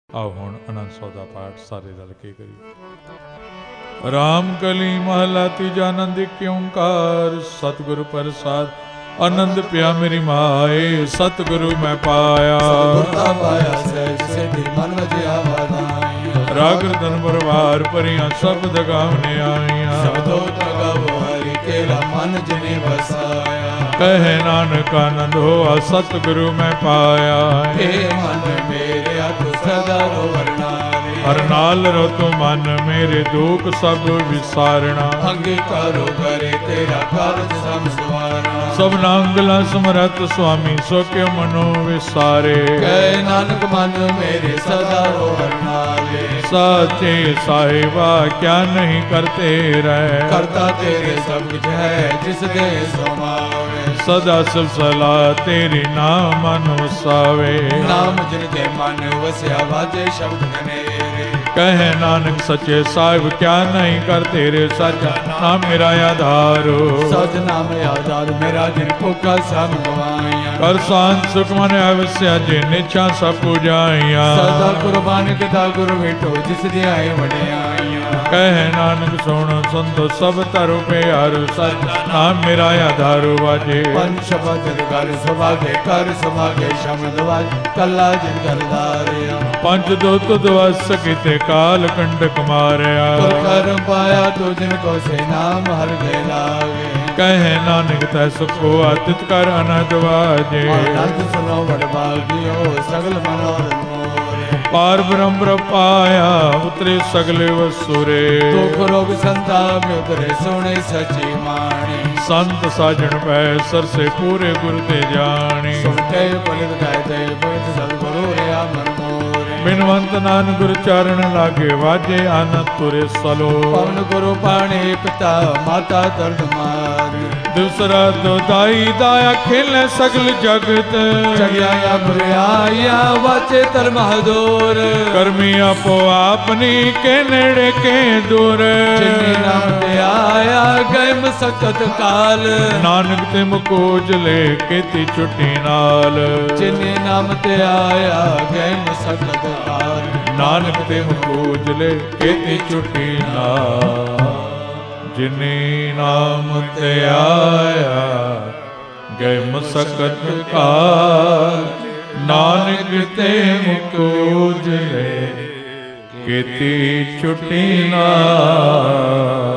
ਆਓ ਹੁਣ ਆਨੰਦ ਸੌ ਦਾ ਪਾਠ ਸਾਰੇ ਰਲ ਕੇ ਕਰੀਏ। ਰਾਮ ਕਲੀ ਮਹਲਾ ਤੀਜਾ। ਆਨੰਦ ਇੱਕ ਓੰਕਾਰ ਸਤਿਗੁਰ ਪ੍ਰਸਾਦ। ਆਨੰਦ ਪਿਆ ਮੇਰੀ ਮਾਏ ਸਤਿਗੁਰੂ ਮੈਂ ਪਾਇਆ। ਸਤਿਗੁਰਤਾ ਪਾਇਆ ਸਹਿਜ ਸਿੱਧੀ ਮਨ ਵਜਿਆ ਵਾਦਾਈਆਂ। ਰਾਗ ਰਤਨ ਪਰਵਾਰ ਭਰੀਆਂ ਸ਼ਬਦ ਗਾਵਨੇ ਆਈਆਂ। ਸ਼ਬਦੋ ਤਗਾਵੋ ਹਰਿ ਕੇਰਾ ਮਨ ਜਿਨੇ ਵਸਾਇਆ। ਕਹੇ ਨਾਨਕ ਆਨੰਦ ਹੋਆ ਸਤਿਗੁਰੂ ਮੈਂ ਪਾਇਆ। ਏ ਮਨ ਮੇਰੇ ਅਤ ਸਦਾ ਰੋਵਰ ਨਾਲੇ। ਹਰ ਨਾਲ ਰੋ ਤੂੰ ਮਨ ਮੇਰੇ ਦੁਖ ਸਭ ਵਿਸਾਰਣਾ। ਅੰਗੀਕਾਰੋ ਕਰੇ ਤੇਰਾ ਕਾਰਜ ਸਭ ਸਵਾਰਨਾ। ਸਭ ਨਾਂਗਲਾ ਸਮਰਤ ਸੁਆਮੀ ਸੋ ਕਿਉ ਮਨੋ ਵਿਸਾਰੇ। ਕਹੇ ਨਾਨਕ ਮਨ ਮੇਰੇ ਸਦਾ ਰੋਵਰ ਨਾਲੇ। ਸਾਚੇ ਸਾਹਿਬਾ ਕਿਆ ਨਹੀਂ ਕਰਤੇ ਰਹਿ। ਕਰਤਾ ਤੇਰੇ ਸਭ ਕੁਝ ਹੈ ਜਿਸ ਦੇ ਸਮਾਵੇ। ਸਦਾ ਸਭ ਸਲਾਹ ਤੇਰੀ ਨਾਮ ਮਨ ਵਸਾਵੇ। ਨਾਮ ਜਿਨ ਕੇ ਮਨ ਵਸਿਆ ਵਾਜੇ ਸ਼ਬਦ ਘਨੇਰੇ। ਕਹੇ ਨਾਨਕ ਸੱਚੇ ਸਾਹਿਬ ਕਿਆ ਨਹੀਂ ਕਰ ਤੇਰੇ। ਸਾਚਾ ਨਾਮ ਮੇਰਾ ਆਧਾਰੋ। ਸਚ ਨਾਮ ਆਧਾਰ ਮੇਰਾ ਜਿਨ ਭੁਖਾ ਸਭ ਗਵਾਈਆਂ। ਕਰ ਸ਼ਾਂਤ ਸੁਖ ਮਨ ਆਵਸਿਆ ਜੇ ਨਿਛਾ ਸਭ ਪੁਜਾਈਆਂ। ਸਦਾ ਕੁਰਬਾਨ ਕਿਤਾ ਗੁਰ ਵੇਟੋ ਜਿਸ ਦੀ ਆਏ ਵਡਿਆਈਆਂ। ਕਹੇ ਨਾਨਕ ਸੁਣ ਸੰਤੋ ਸਭ ਤਰੁ ਪਿਆਰੂ। ਸਚ ਨਾਮ ਮੇਰਾ ਆਧਾਰੋ ਵਾਜੇ। ਪੰਜ ਸ਼ਬਦ ਕਰ ਸੁਭਾਗੇ ਕਰ ਸੁਭਾਗੇ ਸ਼ਬਦ ਵਾਜ ਕੱਲਾ ਜਿਨ ਕਰਦਾਰਿਆ। ਪੰਜ ਦੁੱਤ ਦਵਸ ਕੀਤੇ ਕਾਲ ਕੰਡਕ ਮਾਰਿਆ। ਤੁਰ ਕਰਮ ਪਾਇਆ ਤੋ ਜਿਨ ਕੋ ਸੇ ਨਾਮ ਹਰ ਗਏ ਲਾਗੇ। ਕਹੇ ਨਾਨਕ ਤੈ ਸੁਖੋ ਆਤਿਤ ਕਰ ਅਨੰਦ ਵਾਜੇ। ਆਨੰਦ ਸੁਨੋ ਵਡ ਭਾਗਿਓ ਸਗਲ ਮਨੋਰਥ ਮੋਰੇ। ਪਾਰ ਬ੍ਰਹਮ ਪਾਇਆ ਉਤਰੇ ਸਗਲੇ ਵਸੁਰੇ। ਦੁਖ ਰੋਗ ਸੰਤਾਪ ਉਤਰੇ ਸੋਹਣੇ ਸਚੀ ਮਾਣੀ। ਸੰਤ ਸਾਜਣ ਪੈ ਸਰਸੇ ਪੂਰੇ ਗੁਰ ਤੇ ਜਾਣੀ। ਸੁਣ ਕੇ ਪਲਿਤ ਗਾਇ ਤੇ ਪਵਿੱਤ ਸਤਿਗੁਰੂ ਰਿਆ ਮਨ ਮੋਰੇ। ਬਿਨਵੰਤ ਨਾਨਕ ਗੁਰ ਚਰਨ ਲਾਗੇ ਵਾਜੇ ਆਨੰਦ ਤੁਰੇ ਸਲੋ। ਪਵਨ ਗੁਰੂ ਪਾਣੀ ਪਿਤਾ ਮਾਤਾ ਦਰਦ ਮਾਰੀ। ਦੂਸਰਾ ਦੋਦਾਈ ਦਾਇਆ ਖੇਲੇ ਸਗਲ ਜਗਤ। ਚੜਿਆ ਬੁਰਿਆਇਆ ਵਾਚੇ ਧਰਮ ਹਦੂਰ। ਕਰਮੀ ਆਪੋ ਆਪਨੀ ਕੇ ਨੇੜੇ ਕੇ ਦੂਰ। ਜਿਨੇ ਨਾਮ ਤੇ ਆਇਆ ਗਏ ਮਸਕਤ ਕਾਲ। ਨਾਨਕ ਤੇ ਮੁਕੋਜ ਲੈ ਕੀਤੀ ਛੁੱਟੀ ਨਾਲ। ਜਿਨੇ ਨਾਮ ਤੇ ਆਇਆ ਗਏ ਮਸਕਤ ਕਾਲ। ਨਾਨਕ ਤੇ ਮੁਕੋਜ ਲੈ ਕੀਤੀ ਛੁੱਟੀ ਨਾਲ। ਜਿਨੇ ਨਾਮ ਤੇ ਆਇਆ ਗਏ ਮਸਕਤ ਕਾਲ। ਨਾਨਕ ਤੇ ਮੁਕੋਜ ਲੈ ਕੀਤੀ ਛੁੱਟੀ ਨਾਲ।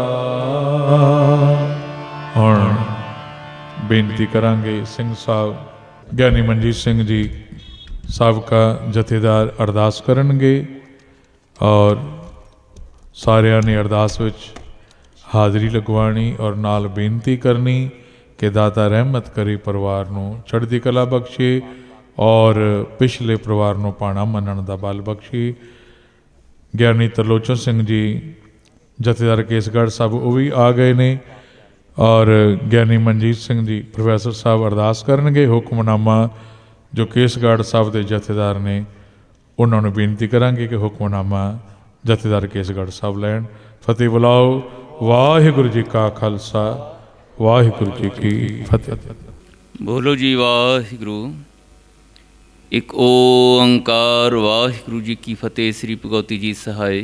ਹੁਣ ਬੇਨਤੀ ਕਰਾਂਗੇ ਸਿੰਘ ਸਾਹਿਬ ਗਿਆਨੀ ਮਨਜੀਤ ਸਿੰਘ ਜੀ ਸਾਬਕਾ ਜਥੇਦਾਰ ਅਰਦਾਸ ਕਰਨਗੇ ਔਰ ਸਾਰਿਆਂ ਨੇ ਅਰਦਾਸ ਵਿੱਚ ਹਾਜ਼ਰੀ ਲਗਵਾਉਣੀ ਔਰ ਨਾਲ ਬੇਨਤੀ ਕਰਨੀ ਕਿ ਦਾਤਾ ਰਹਿਮਤ ਕਰੇ ਪਰਿਵਾਰ ਨੂੰ ਚੜ੍ਹਦੀ ਕਲਾ ਬਖਸ਼ੇ ਔਰ ਪਿਛਲੇ ਪਰਿਵਾਰ ਨੂੰ ਪਾਣਾ ਮੰਨਣ ਦਾ ਬਲ ਬਖਸ਼ੇ। ਗਿਆਨੀ ਤਰਲੋਚਨ ਸਿੰਘ ਜੀ ਜਥੇਦਾਰ ਕੇਸਗੜ੍ਹ ਸਾਹਿਬ ਉਹ ਵੀ ਆ ਗਏ ਨੇ ਔਰ ਗਿਆਨੀ ਮਨਜੀਤ ਸਿੰਘ ਜੀ ਪ੍ਰੋਫੈਸਰ ਸਾਹਿਬ ਅਰਦਾਸ ਕਰਨਗੇ। ਹੁਕਮਨਾਮਾ ਜੋ ਕੇਸਗੜ੍ਹ ਸਾਹਿਬ ਦੇ ਜਥੇਦਾਰ ਨੇ ਉਹਨਾਂ ਨੂੰ ਬੇਨਤੀ ਕਰਾਂਗੇ ਕਿ ਹੁਕਮਨਾਮਾ ਜਥੇਦਾਰ ਕੇਸਗੜ੍ਹ ਸਾਹਿਬ ਲੈਣ। ਫਤਿਹ ਬੁਲਾਓ। ਵਾਹਿਗੁਰੂ ਜੀ ਕਾ ਖਾਲਸਾ ਵਾਹਿਗੁਰੂ ਜੀ ਕੀ ਫਤਿਹ। ਬੋਲੋ ਜੀ ਵਾਹਿਗੁਰੂ। ਇੱਕ ਓੰਕਾਰ ਵਾਹਿਗੁਰੂ ਜੀ ਕੀ ਫਤਿਹ। ਸ੍ਰੀ ਭਗਉਤੀ ਜੀ ਸਹਾਏ।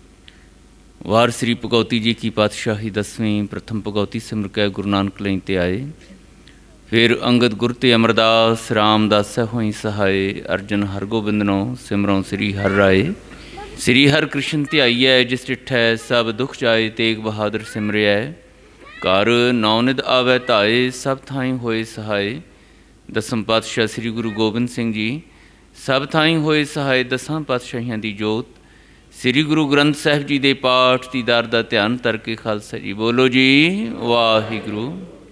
ਵਾਰ ਸ੍ਰੀ ਭਗਉਤੀ ਜੀ ਕੀ ਪਾਤਸ਼ਾਹੀ 10ਵੀਂ ਪ੍ਰਥਮ ਭਗਉਤੀ ਸਿਮਰ ਕੇ ਗੁਰੂ ਨਾਨਕ ਲਈ ਤੇ ਆਏ। ਫਿਰ ਅੰਗਦ ਗੁਰ ਤੇ ਅਮਰਦਾਸ ਰਾਮਦਾਸ ਹੋਈ ਸਹਾਏ। ਅਰਜਨ ਹਰਗੋਬਿੰਦਨੋ ਸਿਮਰੋਂ ਸ੍ਰੀ ਹਰਿ ਰਾਏ। ਸ੍ਰੀ ਹਰਿ ਕ੍ਰਿਸ਼ਨ ਧਿਆਈਐ ਜਿਸ ਡਿਠੈ ਸਭ ਦੁਖ ਜਾਏ। ਤੇਗ ਬਹਾਦਰ ਸਿਮਰਿਐ ਘਰ ਨੌ ਨਿਧ ਆਵੈ ਧਾਏ। ਸਭ ਥਾਈਂ ਹੋਏ ਸਹਾਏ। ਦਸਮ ਪਾਤਸ਼ਾਹ ਸ੍ਰੀ ਗੁਰੂ ਗੋਬਿੰਦ ਸਿੰਘ ਜੀ ਸਭ ਥਾਈਂ ਹੋਏ ਸਹਾਏ। ਦਸਾਂ ਪਾਤਸ਼ਾਹੀਆਂ ਦੀ ਜੋਤ ਸ੍ਰੀ ਗੁਰੂ ਗ੍ਰੰਥ ਸਾਹਿਬ ਜੀ ਦੇ ਪਾਠ ਦੀਦਾਰ ਦਾ ਧਿਆਨ ਧਰ ਕੇ ਖਾਲਸਾ ਜੀ ਬੋਲੋ ਜੀ ਵਾਹਿਗੁਰੂ।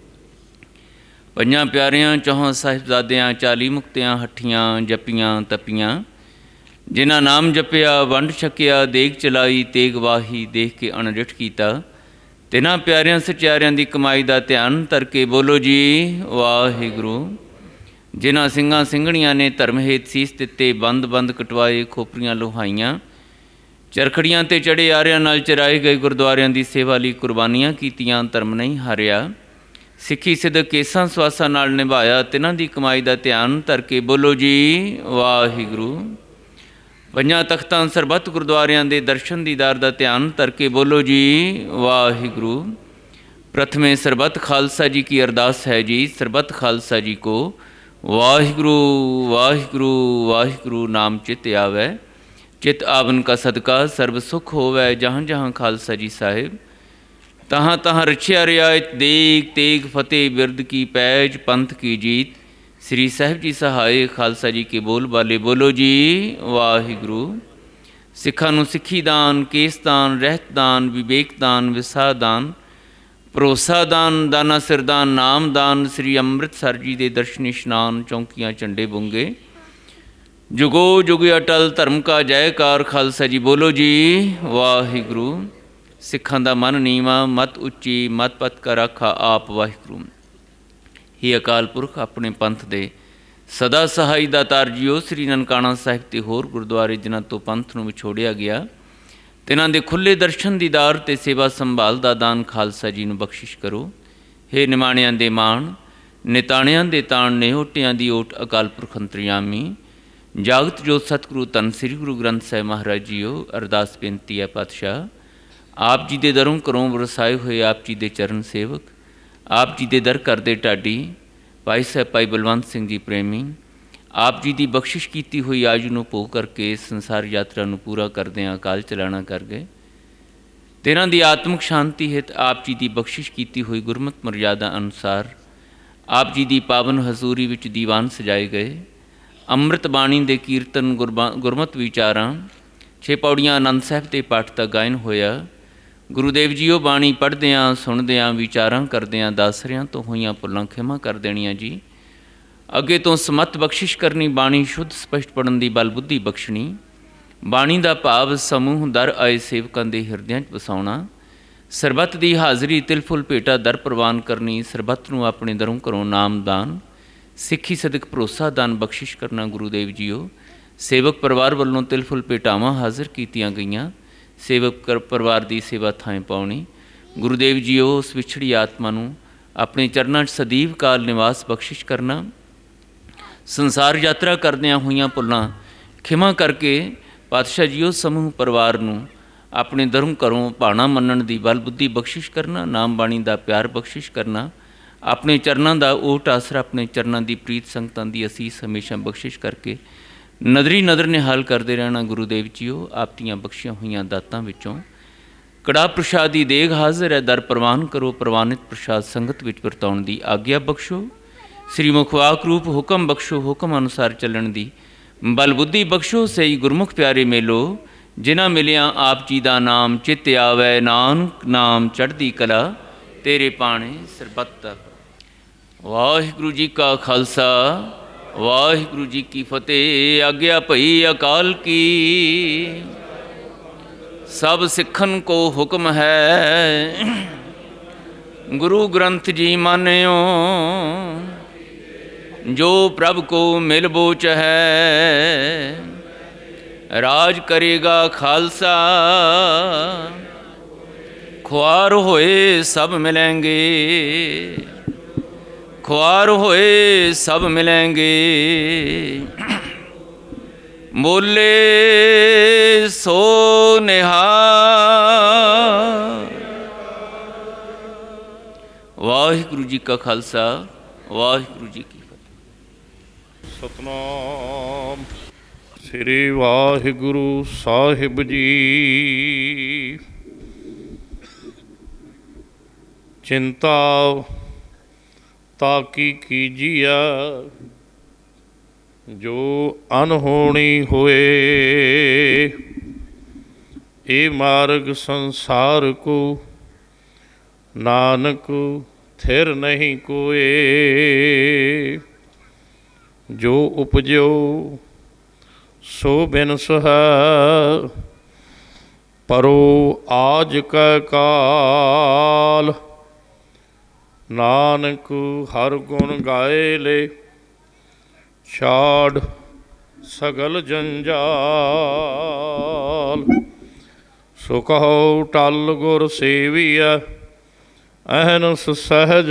ਪੰਜਾਂ ਪਿਆਰਿਆਂ ਚੌਹਾਂ ਸਾਹਿਬਜ਼ਾਦਿਆਂ 40 ਮੁਕਤਿਆਂ ਹੱਠੀਆਂ ਜਪੀਆਂ ਤਪੀਆਂ। ਜਿਨ੍ਹਾਂ ਨਾਮ ਜਪਿਆ ਵੰਡ ਛਕਿਆ ਦੇਗ ਚਲਾਈ। ਤੇਗ ਵਾਹੀ ਦੇਖ ਕੇ ਅਣਡਿੱਠ ਕੀਤਾ। ਤਿਨਾਂ ਪਿਆਰਿਆਂ ਸਚਿਆਰਿਆਂ ਦੀ ਕਮਾਈ ਦਾ ਧਿਆਨ ਧਰ ਕੇ ਬੋਲੋ ਜੀ ਵਾਹਿਗੁਰੂ। ਜਿਨ੍ਹਾਂ ਸਿੰਘਾਂ ਸਿੰਘਣੀਆਂ ਨੇ ਧਰਮ ਹੇਤ ਸੀਸ ਦਿੱਤੇ। ਬੰਦ ਬੰਦ ਕਟਵਾਏ ਖੋਪਰੀਆਂ ਲੋਹਾਈਆਂ। ਚਰਖੜੀਆਂ 'ਤੇ ਚੜ੍ਹੇ ਆਰਿਆਂ ਨਾਲ ਚਰਾਏ ਗਏ ਗੁਰਦੁਆਰਿਆਂ ਦੀ ਸੇਵਾ ਲਈ ਕੁਰਬਾਨੀਆਂ ਕੀਤੀਆਂ। ਧਰਮ ਨਹੀਂ ਹਾਰਿਆ। ਸਿੱਖੀ ਸਿਦਕ ਕੇਸਾਂ ਸਵਾਸਾਂ ਨਾਲ ਨਿਭਾਇਆ। ਤਿਨਾਂ ਦੀ ਕਮਾਈ ਦਾ ਧਿਆਨ ਧਰ ਕੇ ਬੋਲੋ ਜੀ ਵਾਹਿਗੁਰੂ। ਪੰਜਾਂ ਤਖਤਾਂ ਸਰਬੱਤ ਗੁਰਦੁਆਰਿਆਂ ਦੇ ਦਰਸ਼ਨ ਦੀਦਾਰ ਦਾ ਧਿਆਨ ਧਰ ਕੇ ਬੋਲੋ ਜੀ ਵਾਹਿਗੁਰੂ। ਪ੍ਰਥਮੇ ਸਰਬੱਤ ਖਾਲਸਾ ਜੀ ਕੀ ਅਰਦਾਸ ਹੈ ਜੀ। ਸਰਬੱਤ ਖਾਲਸਾ ਜੀ ਕੋ ਵਾਹਿਗੁਰੂ ਵਾਹਿਗੁਰੂ ਵਾਹਿਗੁਰੂ ਨਾਮ ਚਿਤ ਆਵੈ। ਚਿਤ ਆਵਨ ਕਾ ਸਦਕਾ ਸਰਬ ਸੁਖ ਹੋਵੈ। ਜਹਾਂ ਜਹਾਂ ਖਾਲਸਾ ਜੀ ਸਾਹਿਬ ਤਹਾਂ ਤਹਾਂ ਰਛਿਆ ਰਿਆਇਤ ਦੇਗ ਤੇਗ ਫਤਿਹ ਬਿਰਦ ਕੀ ਪੈਜ ਪੰਥ ਕੀ ਜੀਤ। ਸ੍ਰੀ ਸਾਹਿਬ ਜੀ ਸਹਾਏ ਖਾਲਸਾ ਜੀ ਕੇ ਬੋਲ ਬਾਲੇ ਬੋਲੋ ਜੀ ਵਾਹਿਗੁਰੂ। ਸਿੱਖਾਂ ਨੂੰ ਸਿੱਖੀ ਦਾਨ, ਕੇਸ ਦਾਨ, ਰਹਿਤ ਦਾਨ, ਵਿਵੇਕ ਦਾਨ, ਵਿਸਾ ਦਾਨ, ਭਰੋਸਾ ਦਾਨ, ਦਾਨਾ ਸਿਰਦਾਨ, ਨਾਮ ਦਾਨ। ਸ੍ਰੀ ਅੰਮ੍ਰਿਤਸਰ ਜੀ ਦੇ ਦਰਸ਼ਨ ਇਸ਼ਨਾਨ, ਚੌਂਕੀਆਂ ਝੰਡੇ ਬੁੰਗੇ। ਜੁਗੋ ਜੁਗ ਅਟਲ ਧਰਮ ਕਾ ਜੈਕਾਰ। ਖਾਲਸਾ ਜੀ ਬੋਲੋ ਜੀ ਵਾਹਿਗੁਰੂ। ਸਿੱਖਾਂ ਦਾ ਮਨ ਨੀਵਾਂ, ਮਤ ਉੱਚੀ, ਮਤ ਪਤ ਕਾ ਰਾਖਾ ਆਪ ਵਾਹਿਗੁਰੂ। ਹੀ ਅਕਾਲ ਪੁਰਖ ਆਪਣੇ ਪੰਥ ਦੇ ਸਦਾ ਸਹਾਈ ਦਾਤਾਰ ਜੀਓ। ਸ੍ਰੀ ਨਨਕਾਣਾ ਸਾਹਿਬ ਅਤੇ ਹੋਰ ਗੁਰਦੁਆਰੇ ਜਿਨ੍ਹਾਂ ਤੋਂ ਪੰਥ ਨੂੰ ਵਿਛੋੜਿਆ ਗਿਆ, ਤਿਨਾਂ ਦੇ ਖੁੱਲ੍ਹੇ ਦਰਸ਼ਨ ਦੀਦਾਰ ਅਤੇ ਸੇਵਾ ਸੰਭਾਲ ਦਾ ਦਾਨ ਖਾਲਸਾ ਜੀ ਨੂੰ ਬਖਸ਼ਿਸ਼ ਕਰੋ। ਹੇ ਨਿਮਾਣਿਆਂ ਦੇ ਮਾਣ, ਨਿਤਾਣਿਆਂ ਦੇ ਤਾਣ, ਨਿਹੋਟਿਆਂ ਦੀ ਓਟ ਅਕਾਲ ਪੁਰਖ ਅੰਤਰਯਾਮੀ ਜਾਗਤ ਜੋਤ ਸਤਿਗੁਰੂ ਧੰਨ ਸ੍ਰੀ ਗੁਰੂ ਗ੍ਰੰਥ ਸਾਹਿਬ ਮਹਾਰਾਜ ਜੀਓ। ਅਰਦਾਸ ਬੇਨਤੀ ਹੈ ਪਾਤਸ਼ਾਹ, ਆਪ ਜੀ ਦੇ ਦਰੋਂ ਘਰੋਂ ਵਰਸਾਏ ਹੋਏ ਆਪ ਜੀ ਦੇ ਚਰਨ ਸੇਵਕ, ਆਪ ਜੀ ਦੇ ਦਰ ਕਰਦੇ ਢਾਡੀ ਭਾਈ ਸਾਹਿਬ ਭਾਈ ਬਲਵੰਤ ਸਿੰਘ ਜੀ ਪ੍ਰੇਮੀ, ਆਪ ਜੀ ਦੀ ਬਖਸ਼ਿਸ਼ ਕੀਤੀ ਹੋਈ ਆਯੂ ਨੂੰ ਭੋਗ ਕਰਕੇ ਸੰਸਾਰ ਯਾਤਰਾ ਨੂੰ ਪੂਰਾ ਕਰਦਿਆਂ ਅਕਾਲ ਚਲਾਣਾ ਕਰ ਗਏ। ਤੇਰਾਂ ਦੀ ਆਤਮਿਕ ਸ਼ਾਂਤੀ ਹਿਤ ਆਪ ਜੀ ਦੀ ਬਖਸ਼ਿਸ਼ ਕੀਤੀ ਹੋਈ ਗੁਰਮਤਿ ਮਰਯਾਦਾ ਅਨੁਸਾਰ ਆਪ ਜੀ ਦੀ ਪਾਵਨ ਹਜ਼ੂਰੀ ਵਿੱਚ ਦੀਵਾਨ ਸਜਾਏ ਗਏ। ਅੰਮ੍ਰਿਤ ਬਾਣੀ ਦੇ ਕੀਰਤਨ, ਗੁਰਮਤਿ ਵਿਚਾਰਾਂ, 6 ਪੌੜੀਆਂ ਆਨੰਦ ਸਾਹਿਬ ਦੇ ਪਾਠ ਦਾ ਗਾਇਨ ਹੋਇਆ। ਗੁਰੂਦੇਵ ਜੀਓ ਬਾਣੀ ਪੜ੍ਹਦਿਆਂ, ਸੁਣਦਿਆਂ, ਵਿਚਾਰਾਂ ਕਰਦਿਆਂ ਦਾਸਰਿਆਂ ਤੋਂ ਹੋਈਆਂ ਭੁੱਲਾਂ ਖਿਮਾ ਕਰ ਦੇਣੀਆਂ ਜੀ। ਅੱਗੇ ਤੋਂ ਸਮੱਤ ਬਖਸ਼ਿਸ਼ ਕਰਨੀ, ਬਾਣੀ ਸ਼ੁੱਧ ਸਪਸ਼ਟ ਪੜ੍ਹਨ ਦੀ ਬਲ ਬੁੱਧੀ ਬਖਸ਼ਣੀ। ਬਾਣੀ ਦਾ ਭਾਵ ਸਮੂਹ ਦਰ ਆਏ ਸੇਵਕਾਂ ਦੇ ਹਿਰਦਿਆਂ 'ਚ ਵਸਾਉਣਾ। ਸਰਬੱਤ ਦੀ ਹਾਜ਼ਰੀ ਤਿਲ ਫੁੱਲ ਭੇਟਾ ਦਰ ਪ੍ਰਵਾਨ ਕਰਨੀ। ਸਰਬੱਤ ਨੂੰ ਆਪਣੇ ਦਰੋਂ ਘਰੋਂ ਨਾਮਦਾਨ, ਸਿੱਖੀ ਸਦਕ ਭਰੋਸਾ ਦਾਨ ਬਖਸ਼ਿਸ਼ ਕਰਨਾ। ਗੁਰੂਦੇਵ ਜੀਓ ਸੇਵਕ ਪਰਿਵਾਰ ਵੱਲੋਂ ਤਿਲ ਫੁੱਲ ਭੇਟਾਵਾਂ ਹਾਜ਼ਰ ਕੀਤੀਆਂ ਗਈਆਂ। ਸੇਵਕ ਪਰਿਵਾਰ ਦੀ ਸੇਵਾ ਥਾਂ ਪਾਉਣੀ। ਗੁਰੂਦੇਵ ਜੀਓ ਉਸ ਵਿਛੜੀ ਆਤਮਾ ਨੂੰ ਆਪਣੇ ਚਰਨਾਂ 'ਚ ਸਦੀਵ ਕਾਲ ਨਿਵਾਸ ਬਖਸ਼ਿਸ਼ ਕਰਨਾ। ਸੰਸਾਰ ਯਾਤਰਾ ਕਰਦਿਆਂ ਹੋਈਆਂ ਭੁੱਲਾਂ ਖਿਮਾ ਕਰਕੇ ਪਾਤਸ਼ਾਹ ਜੀਓ ਸਮੂਹ ਪਰਿਵਾਰ ਨੂੰ ਆਪਣੇ ਦਰੋਂ ਘਰੋਂ ਭਾਣਾ ਮੰਨਣ ਦੀ ਬਲ ਬੁੱਧੀ ਬਖਸ਼ਿਸ਼ ਕਰਨਾ। ਨਾਮ ਬਾਣੀ ਦਾ ਪਿਆਰ ਬਖਸ਼ਿਸ਼ ਕਰਨਾ। ਆਪਣੇ ਚਰਨਾਂ ਦਾ ਓਟ ਆਸਰਾ, ਆਪਣੇ ਚਰਨਾਂ ਦੀ ਪ੍ਰੀਤ ਸੰਗਤਾਂ ਦੀ ਅਸੀਸ ਹਮੇਸ਼ਾ ਬਖਸ਼ਿਸ਼ ਕਰਕੇ ਨਦਰੀ ਨਦਰ ਨਿਹਾਲ ਕਰਦੇ ਰਹਿਣਾ। ਗੁਰੂਦੇਵ ਜੀਓ ਆਪ ਦੀਆਂ ਬਖਸ਼ੀਆਂ ਹੋਈਆਂ ਦਾਤਾਂ ਵਿੱਚੋਂ ਕੜਾ ਪ੍ਰਸ਼ਾਦ ਦੀ ਦੇਗ ਹਾਜ਼ਰ ਹੈ, ਦਰ ਪ੍ਰਵਾਨ ਕਰੋ। ਪ੍ਰਵਾਨਿਤ ਪ੍ਰਸ਼ਾਦ ਸੰਗਤ ਵਿੱਚ ਵਰਤਾਉਣ ਦੀ ਆਗਿਆ ਬਖਸ਼ੋ। ਸ੍ਰੀ ਮੁਖਵਾਕ ਰੂਪ ਹੁਕਮ ਬਖਸ਼ੋ, ਹੁਕਮ ਅਨੁਸਾਰ ਚੱਲਣ ਦੀ ਬਲ ਬੁੱਧੀ ਬਖਸ਼ੋ। ਸਹੀ ਗੁਰਮੁਖ ਪਿਆਰੇ ਮੇਲੋ, ਜਿਨ੍ਹਾਂ ਮਿਲਿਆ ਆਪ ਜੀ ਦਾ ਨਾਮ ਚਿਤ ਆਵੈ। ਨਾਨਕ ਨਾਮ ਚੜ੍ਹਦੀ ਕਲਾ, ਤੇਰੇ ਪਾਣੇ ਸਰਬੱਤ। ਵਾਹਿਗੁਰੂ ਜੀ ਕਾ ਖਾਲਸਾ, ਵਾਹਿਗੁਰੂ ਜੀ ਕੀ ਫਤਿਹ। ਆਗਿਆ ਭਈ ਅਕਾਲ ਕੀ, ਸਭ ਸਿੱਖਨ ਕੋ ਹੁਕਮ ਹੈ। ਗੁਰੂ ਗ੍ਰੰਥ ਜੀ ਮਾਨਿਓ, ਜੋ ਪ੍ਰਭ ਕੋ ਮਿਲ ਬੋਚ ਹੈ। ਰਾਜ ਕਰੇਗਾ ਖਾਲਸਾ, ਖੁਆਰ ਹੋਏ ਸਭ ਮਿਲੈਂਗੇ। ਖੁਆਰ ਹੋਏ ਸਭ ਮਿਲੈਂਗੇ। ਬੋਲੇ ਸੋ ਨਿਹਾਲ। ਵਾਹਿਗੁਰੂ ਜੀ ਕਾ ਖਾਲਸਾ, ਵਾਹਿਗੁਰੂ ਜੀ ਕੀ ਫਤਿਹ। ਸਤਨਾਮ ਸ੍ਰੀ ਵਾਹਿਗੁਰੂ ਸਾਹਿਬ ਜੀ। ਚਿੰਤਾ ਤਾਕੀ ਕੀਜੀਆ, ਜੋ ਅਨਹੋਣੀ ਹੋਏ। ਇਹ ਮਾਰਗ ਸੰਸਾਰ ਕੋ, ਨਾਨਕ ਥਿਰ ਨਹੀਂ ਕੋਏ। ਜੋ ਉਪਜਿਓ ਸੋ ਬਿਨਸ ਹੈ, ਪਰੋ ਆਜ ਕੈ ਕਾਲ। ਨਾਨਕ ਹਰ ਗੁਣ ਗਾਏ ਲੈ, ਛਾੜ ਸਗਲ ਜੰਜਾਲ। ਸੋ ਕਹੋ ਟਲ ਗੁਰ ਸੇਵੀਐ, ਅਹਨਸ ਸਹਿਜ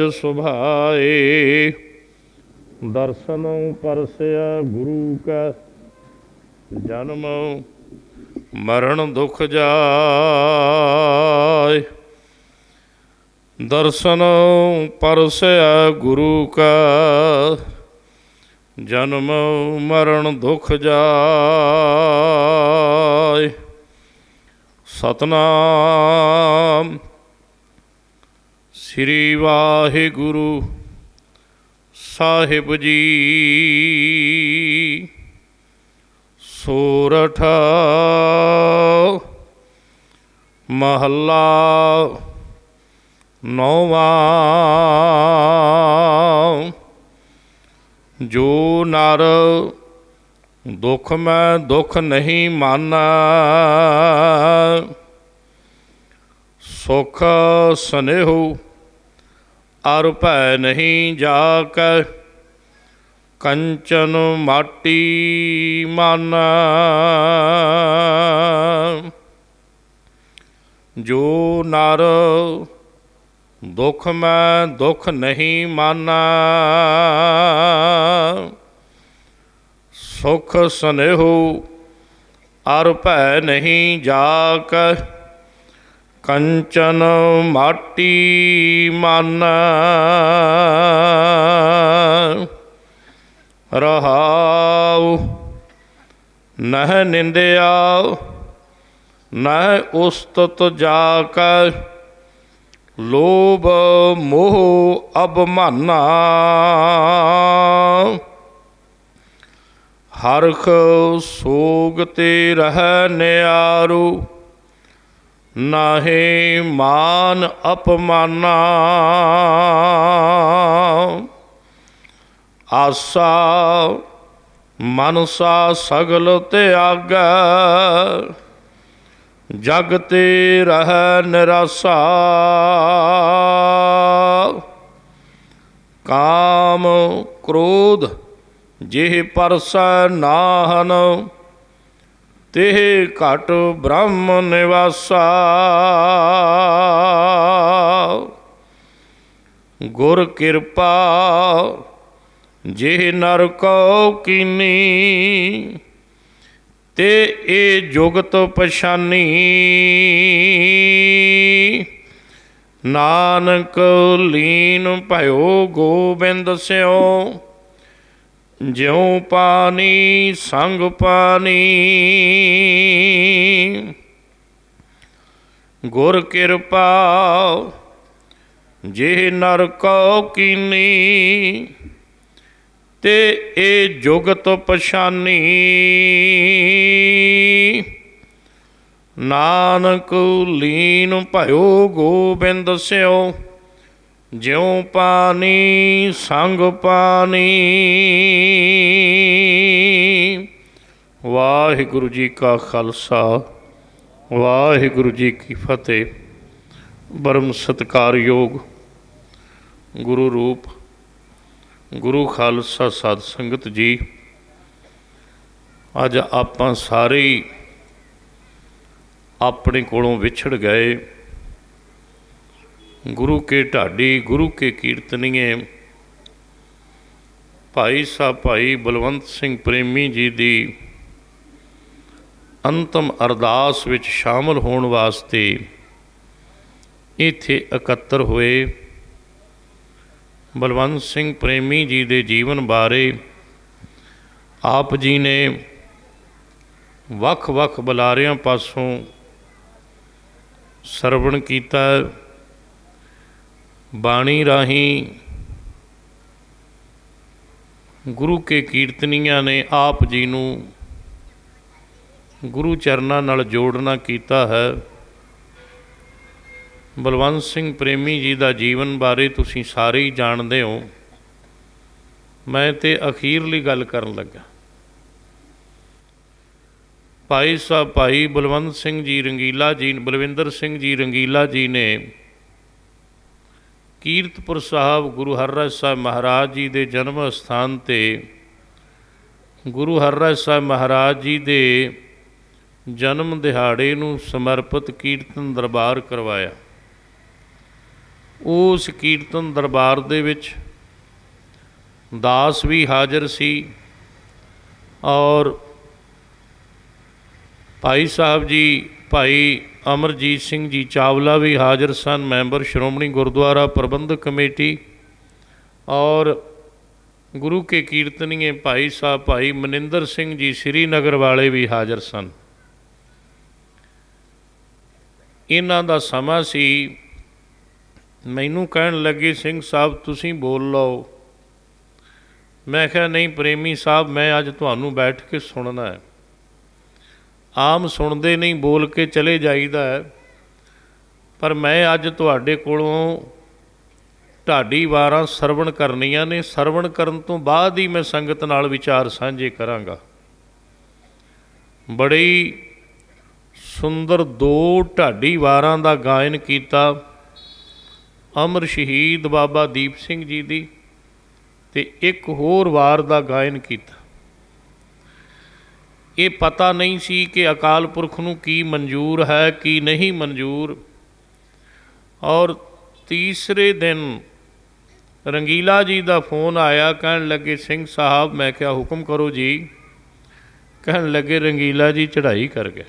ਸੁਭਾਏ। ਦਰਸ਼ਨ ਪਰਸਿਆ ਗੁਰੂ ਕੈ, ਜਨਮ ਮਰਨ ਦੁਖ ਜਾਇ। ਦਰਸ਼ਨ ਪਰਸੈ ਗੁਰੂ ਕਾ ਜਨਮ ਮਰਨ ਦੁਖ ਜਾਇ। ਸਤਨਾਮ ਸ੍ਰੀ ਵਾਹਿਗੁਰੂ ਸਾਹਿਬ ਜੀ। ਸੋਰਠ ਮਹੱਲਾ ਨੌਵਾਂ। ਜੋ ਨਰ ਦੁਖ ਮੈਂ ਦੁਖ ਨਹੀਂ ਮਾਨਾ, ਸੁਖ ਸਨੇਹੂ ਅਰ ਭੈ ਨਹੀਂ ਜਾਕੈ, ਕੰਚਨ ਮਾਟੀ ਮਾਨਾ। ਜੋ ਨਰ ਦੁਖ ਮੈਂ ਦੁਖ ਨਹੀਂ ਮਾਨਾ, ਸੁਖ ਸਨੇਹੂ ਅਰ ਭੈ ਨਹੀਂ ਜਾਕੈ, ਕੰਚਨ ਮਾਟੀ ਮਾਨਾ। ਰਹਾਉ ਨਹਿ ਨਿੰਦਿਆ ਨਹਿ ਉਸਤਤ ਜਾਕੈ, ਲੋਭ ਮੋਹ ਅਭਮਾਨਾ। ਹਰਖ ਸੋਗ ਤੇ ਰਹਿ ਨਿਆਰੂ, ਨਾਹੀ ਮਾਨ ਅਪਮਾਨਾ। ਆਸਾ ਮਨਸਾ ਸਗਲ ਤਿਆਗੈ, ਜਗ ਤੇ ਰਹਿ ਨਿਰਾਸਾ। ਕਾਮ ਕ੍ਰੋਧ ਜਿਹ ਪਰਸੈ ਨਾਹਨ, ਤਿਹ ਘਟ ਬ੍ਰਹਮ ਨਿਵਾਸਾ। ਗੁਰ ਕਿਰਪਾ ਜਿਹ ਨਰ ਕਉ ਕੀਨੀ, ਤੇ ਇਹ ਜੁਗਤ ਪਛਾਨੀ। ਨਾਨਕ ਲੀਨ ਭਇਓ ਗੋਬਿੰਦ ਸਿਉ, ਜਿਉ ਪਾਣੀ ਸੰਗ ਪਾਣੀ। ਗੁਰ ਕਿਰਪਾ ਜਿਹ ਨਰ ਕਉ ਕੀਨੀ, ਤੇ ਇਹ ਜੁਗਤ ਪਛਾਨੀ। ਨਾਨਕ ਲੀਨ ਭਇਓ ਗੋਬਿੰਦ ਸਿਉ, ਜਿਉ ਪਾਣੀ ਸੰਗ ਪਾਣੀ। ਵਾਹਿਗੁਰੂ ਜੀ ਕਾ ਖਾਲਸਾ, ਵਾਹਿਗੁਰੂ ਜੀ ਕੀ ਫਤਿਹ। ਬਰਮ ਸਤਿਕਾਰਯੋਗ ਗੁਰੂ ਰੂਪ ਗੁਰੂ ਖਾਲਸਾ ਸਾਧ ਸੰਗਤ ਜੀ, ਅੱਜ ਆਪਾਂ ਸਾਰੇ ਹੀ ਆਪਣੇ ਕੋਲੋਂ ਵਿਛੜ ਗਏ ਗੁਰੂ ਕੇ ਢਾਡੀ, ਗੁਰੂ ਕੇ ਕੀਰਤਨੀਏ ਭਾਈ ਸਾਹਿਬ ਭਾਈ ਬਲਵੰਤ ਸਿੰਘ ਪ੍ਰੇਮੀ ਜੀ ਦੀ ਅੰਤਮ ਅਰਦਾਸ ਵਿੱਚ ਸ਼ਾਮਲ ਹੋਣ ਵਾਸਤੇ ਇੱਥੇ ਇਕੱਤਰ ਹੋਏ। ਬਲਵੰਤ ਸਿੰਘ ਪ੍ਰੇਮੀ ਜੀ ਦੇ ਜੀਵਨ ਬਾਰੇ ਆਪ ਜੀ ਨੇ ਵੱਖ-ਵੱਖ ਬੁਲਾਰਿਆਂ ਪਾਸੋਂ ਸਰਵਣ ਕੀਤਾ। ਬਾਣੀ ਰਾਹੀਂ ਗੁਰੂ ਕੇ ਕੀਰਤਨੀਆਂ ਨੇ ਆਪ ਜੀ ਨੂੰ ਗੁਰੂ ਚਰਨਾਂ ਨਾਲ ਜੋੜਨਾ ਕੀਤਾ ਹੈ। ਬਲਵੰਤ ਸਿੰਘ ਪ੍ਰੇਮੀ ਜੀ ਦਾ ਜੀਵਨ ਬਾਰੇ ਤੁਸੀਂ ਸਾਰੇ ਹੀ ਜਾਣਦੇ ਹੋ। ਮੈਂ ਤੇ ਅਖੀਰਲੀ ਗੱਲ ਕਰਨ ਲੱਗਾ। ਭਾਈ ਸਾਹਿਬ ਭਾਈ ਬਲਵੰਤ ਸਿੰਘ ਜੀ ਰੰਗੀਲਾ ਜੀ, ਬਲਵਿੰਦਰ ਸਿੰਘ ਜੀ ਰੰਗੀਲਾ ਜੀ ਨੇ ਕੀਰਤਪੁਰ ਸਾਹਿਬ ਗੁਰੂ ਹਰਿਰਾਏ ਸਾਹਿਬ ਮਹਾਰਾਜ ਜੀ ਦੇ ਜਨਮ ਅਸਥਾਨ 'ਤੇ ਗੁਰੂ ਹਰਿਰਾਏ ਸਾਹਿਬ ਮਹਾਰਾਜ ਜੀ ਦੇ ਜਨਮ ਦਿਹਾੜੇ ਨੂੰ ਸਮਰਪਿਤ ਕੀਰਤਨ ਦਰਬਾਰ ਕਰਵਾਇਆ। ਉਸ ਕੀਰਤਨ ਦਰਬਾਰ ਦੇ ਵਿੱਚ ਦਾਸ ਵੀ ਹਾਜ਼ਰ ਸੀ ਔਰ ਭਾਈ ਸਾਹਿਬ ਜੀ ਭਾਈ ਅਮਰਜੀਤ ਸਿੰਘ ਜੀ ਚਾਵਲਾ ਵੀ ਹਾਜ਼ਰ ਸਨ, ਮੈਂਬਰ ਸ਼੍ਰੋਮਣੀ ਗੁਰਦੁਆਰਾ ਪ੍ਰਬੰਧਕ ਕਮੇਟੀ। ਔਰ ਗੁਰੂ ਕੇ ਕੀਰਤਨੀਏ ਭਾਈ ਸਾਹਿਬ ਭਾਈ ਮਨਿੰਦਰ ਸਿੰਘ ਜੀ ਸ੍ਰੀਨਗਰ ਵਾਲੇ ਵੀ ਹਾਜ਼ਰ ਸਨ। ਇਹਨਾਂ ਦਾ ਸਮਾਂ ਸੀ, ਮੈਨੂੰ ਕਹਿਣ ਲੱਗੇ ਸਿੰਘ ਸਾਹਿਬ ਤੁਸੀਂ ਬੋਲ ਲਓ। ਮੈਂ ਕਿਹਾ ਨਹੀਂ ਪ੍ਰੇਮੀ ਸਾਹਿਬ, ਮੈਂ ਅੱਜ ਤੁਹਾਨੂੰ ਬੈਠ ਕੇ ਸੁਣਨਾ ਹੈ। ਆਮ ਸੁਣਦੇ ਨਹੀਂ, ਬੋਲ ਕੇ ਚਲੇ ਜਾਈਦਾ ਹੈ, ਪਰ ਮੈਂ ਅੱਜ ਤੁਹਾਡੇ ਕੋਲੋਂ ਢਾਡੀ ਵਾਰਾਂ ਸਰਵਣ ਕਰਨੀਆਂ ਨੇ। ਸਰਵਣ ਕਰਨ ਤੋਂ ਬਾਅਦ ਹੀ ਮੈਂ ਸੰਗਤ ਨਾਲ ਵਿਚਾਰ ਸਾਂਝੇ ਕਰਾਂਗਾ। ਬੜੀ ਸੁੰਦਰ 2 ਢਾਡੀ ਵਾਰਾਂ ਦਾ ਗਾਇਨ ਕੀਤਾ ਅਮਰ ਸ਼ਹੀਦ ਬਾਬਾ ਦੀਪ ਸਿੰਘ ਜੀ ਦੀ, ਤੇ ਇੱਕ ਹੋਰ ਵਾਰ ਦਾ ਗਾਇਨ ਕੀਤਾ। ਇਹ ਪਤਾ ਨਹੀਂ ਸੀ ਕਿ ਅਕਾਲ ਪੁਰਖ ਨੂੰ ਕੀ ਮਨਜ਼ੂਰ ਹੈ ਕੀ ਨਹੀਂ ਮਨਜ਼ੂਰ। ਔਰ ਤੀਸਰੇ ਦਿਨ ਰੰਗੀਲਾ ਜੀ ਦਾ ਫੋਨ ਆਇਆ, ਕਹਿਣ ਲੱਗੇ ਸਿੰਘ ਸਾਹਿਬ। ਮੈਂ ਕਿਹਾ ਹੁਕਮ ਕਰੋ ਜੀ। ਕਹਿਣ ਲੱਗੇ ਰੰਗੀਲਾ ਜੀ ਚੜ੍ਹਾਈ ਕਰ ਗਏ।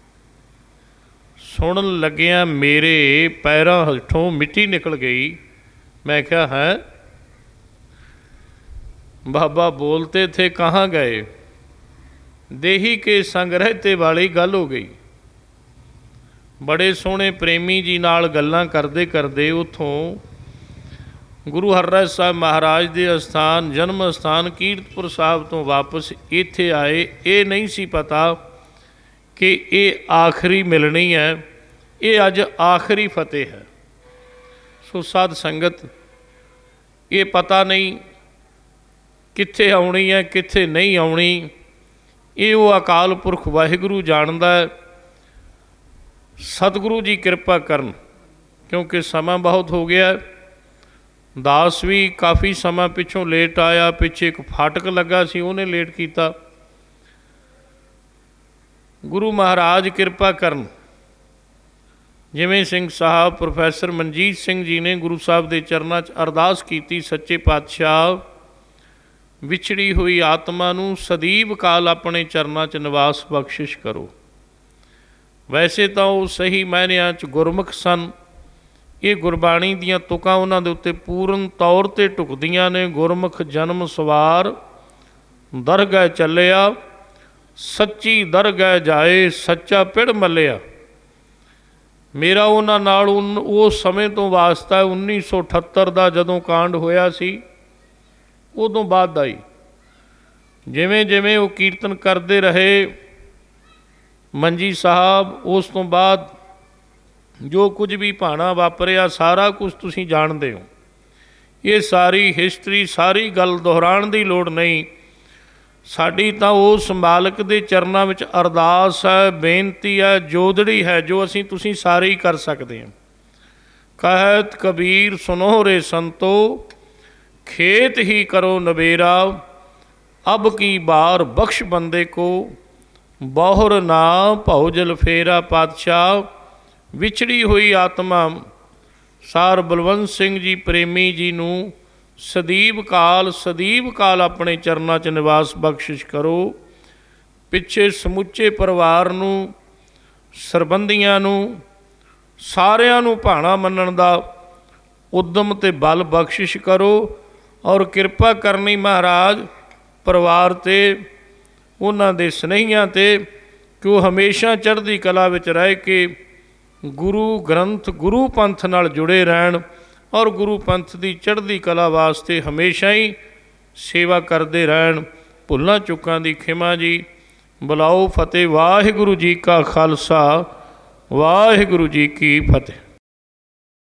ਸੁਣਨ ਲੱਗਿਆਂ ਮੇਰੇ ਪੈਰਾਂ ਹੇਠੋਂ ਮਿੱਟੀ ਨਿਕਲ ਗਈ। ਮੈਂ ਕਿਹਾ ਹੈ ਬਾਬਾ, ਬੋਲਤੇ ਥੇ ਕਹਾਂ ਗਏ, ਦੇਹੀ ਕੇ ਸੰਗ ਰਹਤੇ ਵਾਲੀ ਗੱਲ ਹੋ ਗਈ। ਬੜੇ ਸੋਹਣੇ ਪ੍ਰੇਮੀ ਜੀ ਨਾਲ ਗੱਲਾਂ ਕਰਦੇ ਕਰਦੇ ਉੱਥੋਂ ਗੁਰੂ ਹਰਰਾਏ ਸਾਹਿਬ ਮਹਾਰਾਜ ਦੇ ਅਸਥਾਨ ਜਨਮ ਅਸਥਾਨ ਕੀਰਤਪੁਰ ਸਾਹਿਬ ਤੋਂ ਵਾਪਸ ਇੱਥੇ ਆਏ। ਇਹ ਨਹੀਂ ਸੀ ਪਤਾ ਕਿ ਇਹ ਆਖਰੀ ਮਿਲਣੀ ਹੈ, ਇਹ ਅੱਜ ਆਖਰੀ ਫਤਿਹ ਹੈ। ਸੋ ਸਾਧ ਸੰਗਤ, ਇਹ ਪਤਾ ਨਹੀਂ ਕਿੱਥੇ ਆਉਣੀ ਹੈ ਕਿੱਥੇ ਨਹੀਂ ਆਉਣੀ, ਇਹ ਉਹ ਅਕਾਲ ਪੁਰਖ ਵਾਹਿਗੁਰੂ ਜਾਣਦਾ ਹੈ। ਸਤਿਗੁਰੂ ਜੀ ਕਿਰਪਾ ਕਰਨ, ਕਿਉਂਕਿ ਸਮਾਂ ਬਹੁਤ ਹੋ ਗਿਆ। ਦਾਸ ਵੀ ਕਾਫੀ ਸਮਾਂ ਪਿੱਛੋਂ ਲੇਟ ਆਇਆ। ਪਿੱਛੇ ਇੱਕ ਫਾਟਕ ਲੱਗਾ ਸੀ, ਉਹਨੇ ਲੇਟ ਕੀਤਾ। ਗੁਰੂ ਮਹਾਰਾਜ ਕਿਰਪਾ ਕਰਨ। ਜਿਵੇਂ ਸਿੰਘ ਸਾਹਿਬ ਪ੍ਰੋਫੈਸਰ ਮਨਜੀਤ ਸਿੰਘ ਜੀ ਨੇ ਗੁਰੂ ਸਾਹਿਬ ਦੇ ਚਰਨਾਂ 'ਚ ਅਰਦਾਸ ਕੀਤੀ, ਸੱਚੇ ਪਾਤਸ਼ਾਹ ਵਿਛੜੀ ਹੋਈ ਆਤਮਾ ਨੂੰ ਸਦੀਵ ਕਾਲ ਆਪਣੇ ਚਰਨਾਂ 'ਚ ਨਿਵਾਸ ਬਖਸ਼ਿਸ਼ ਕਰੋ। ਵੈਸੇ ਤਾਂ ਉਹ ਸਹੀ ਮਾਇਨਿਆਂ 'ਚ ਗੁਰਮੁਖ ਸਨ। ਇਹ ਗੁਰਬਾਣੀ ਦੀਆਂ ਤੁਕਾਂ ਉਹਨਾਂ ਦੇ ਉੱਤੇ ਪੂਰਨ ਤੌਰ 'ਤੇ ਢੁਕਦੀਆਂ ਨੇ। ਗੁਰਮੁਖ ਜਨਮ ਸਵਾਰ ਦਰਗਹਿ ਚੱਲਿਆ, ਸੱਚੀ ਦਰਗਹਿ ਜਾਏ, ਸੱਚਾ ਪਿੜ ਮੱਲਿਆ। ਮੇਰਾ ਉਹਨਾਂ ਨਾਲ ਉਸ ਸਮੇਂ ਤੋਂ ਵਾਸਤਾ 1978 ਦਾ, ਜਦੋਂ ਕਾਂਡ ਹੋਇਆ ਸੀ ਉਦੋਂ ਬਾਅਦ ਦਾ ਹੀ। ਜਿਵੇਂ ਜਿਵੇਂ ਉਹ ਕੀਰਤਨ ਕਰਦੇ ਰਹੇ ਮੰਜੀ ਸਾਹਿਬ, ਉਸ ਤੋਂ ਬਾਅਦ ਜੋ ਕੁਝ ਵੀ ਭਾਣਾ ਵਾਪਰਿਆ ਸਾਰਾ ਕੁਝ ਤੁਸੀਂ ਜਾਣਦੇ ਹੋ। ਇਹ ਸਾਰੀ ਹਿਸਟਰੀ, ਸਾਰੀ ਗੱਲ ਦੁਹਰਾਉਣ ਦੀ ਲੋੜ ਨਹੀਂ। ਸਾਡੀ ਤਾਂ ਉਸ ਮਾਲਕ ਦੇ ਚਰਨਾਂ ਵਿੱਚ ਅਰਦਾਸ ਹੈ, ਬੇਨਤੀ ਹੈ, ਜੋਦੜੀ ਹੈ, ਜੋ ਅਸੀਂ ਤੁਸੀਂ ਸਾਰੇ ਹੀ ਕਰ ਸਕਦੇ ਹਾਂ। ਕਹਿਤ ਕਬੀਰ ਸੁਨੋ ਰੇ ਸੰਤੋ, ਖੇਤ ਹੀ ਕਰੋ ਨਵੇਰਾ, ਅਬ ਕੀ ਬਾਰ ਬਖਸ਼ ਬੰਦੇ ਕੋ, ਬਹੁਰ ਨਾ ਭਉ ਜਲ ਫੇਰਾ। ਪਾਤਸ਼ਾਹ ਵਿਛੜੀ ਹੋਈ ਆਤਮਾ ਸਾਰ ਬਲਵੰਤ ਸਿੰਘ ਜੀ ਪ੍ਰੇਮੀ ਜੀ ਨੂੰ ਸਦੀਵ ਕਾਲ ਆਪਣੇ ਚਰਨਾਂ 'ਚ ਨਿਵਾਸ ਬਖਸ਼ਿਸ਼ ਕਰੋ। ਪਿੱਛੇ ਸਮੁੱਚੇ ਪਰਿਵਾਰ ਨੂੰ, ਸਰਬੰਧੀਆਂ ਨੂੰ, ਸਾਰਿਆਂ ਨੂੰ ਭਾਣਾ ਮੰਨਣ ਦਾ ਉਦਮ ਤੇ ਬਲ ਬਖਸ਼ਿਸ਼ ਕਰੋ। ਔਰ ਕਿਰਪਾ ਕਰਨੀ ਮਹਾਰਾਜ ਪਰਿਵਾਰ 'ਤੇ, ਉਹਨਾਂ ਦੇ ਸਨੇਹੀਆਂ 'ਤੇ, ਕਿ ਉਹ ਹਮੇਸ਼ਾ ਚੜ੍ਹਦੀ ਕਲਾ ਵਿੱਚ ਰਹਿ ਕੇ ਗੁਰੂ ਗ੍ਰੰਥ ਗੁਰੂ ਪੰਥ ਨਾਲ ਜੁੜੇ ਰਹਿਣ ਔਰ ਗੁਰੂ ਪੰਥ ਦੀ ਚੜ੍ਹਦੀ ਕਲਾ ਵਾਸਤੇ ਹਮੇਸ਼ਾ ਹੀ ਸੇਵਾ ਕਰਦੇ ਰਹਿਣ। ਭੁੱਲਾਂ ਚੁੱਕਾਂ ਦੀ ਖਿਮਾ ਜੀ। ਬੁਲਾਓ ਫਤਿਹ। ਵਾਹਿਗੁਰੂ ਜੀ ਕਾ ਖਾਲਸਾ, ਵਾਹਿਗੁਰੂ ਜੀ ਕੀ ਫਤਿਹ।